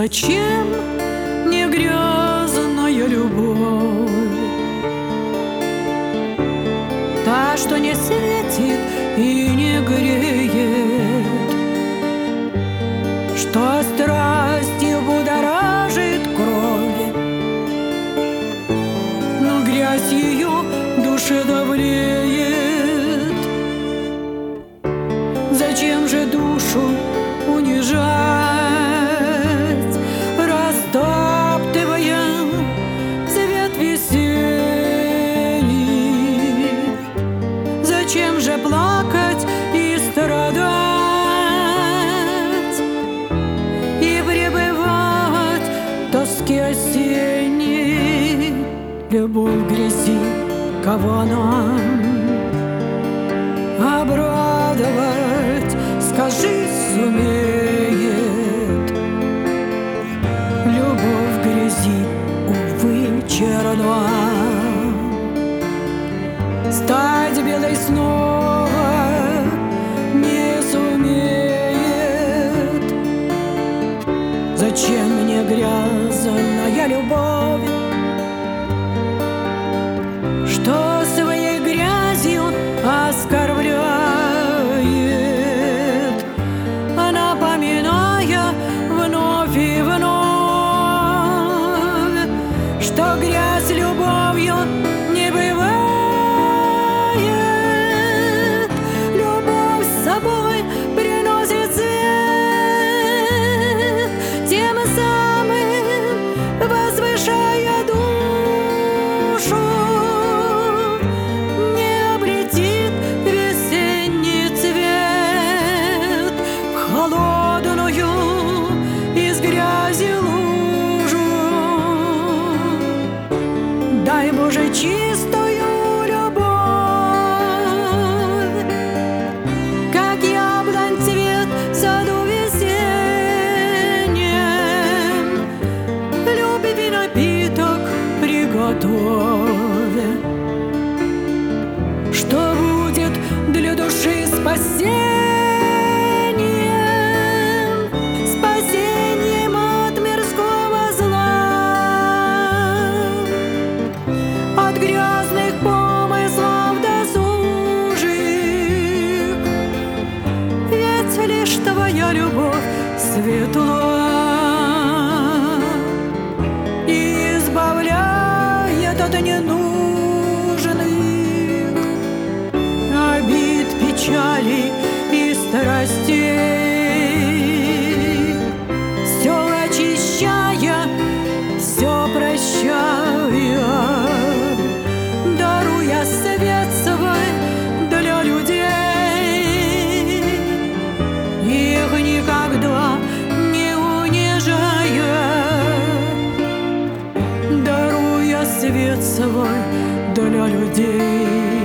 Зачем мне грязная любовь, та, что не светит и не греет, что страстью будоражит кровь, но грязь ее душе давлеет. Зачем же душу унижать, растаптывая цвет весенний? Зачем же плакать и страдать, и пребывать в тоске осенней? Любовь грязи, кого нам обрадовать, скажи, сумеет? Любовь грязи, увы, черна. Стать белой снова не сумеет. Зачем мне грязная любовь, что своей грязью оскорбляет, напоминая вновь и вновь, что грязь любовью не бывает. Любовь с собой приносит свет, тем самым возвышая душу. Не облетит весенний цвет в холодную из грязи лужу. Дай, Боже, чистую любовь, как яблонь цвет в саду весеннем. Любви напиток приготовь, что будет для души спасением, спасением от мирского зла, от грязных помыслов досужих. Ведь лишь твоя любовь светла и избавляет от ненужных обид, печали и страстей, все очищая, все прощая, даруя свет свой для людей, их никогда не унижая, даруя свет свой для людей.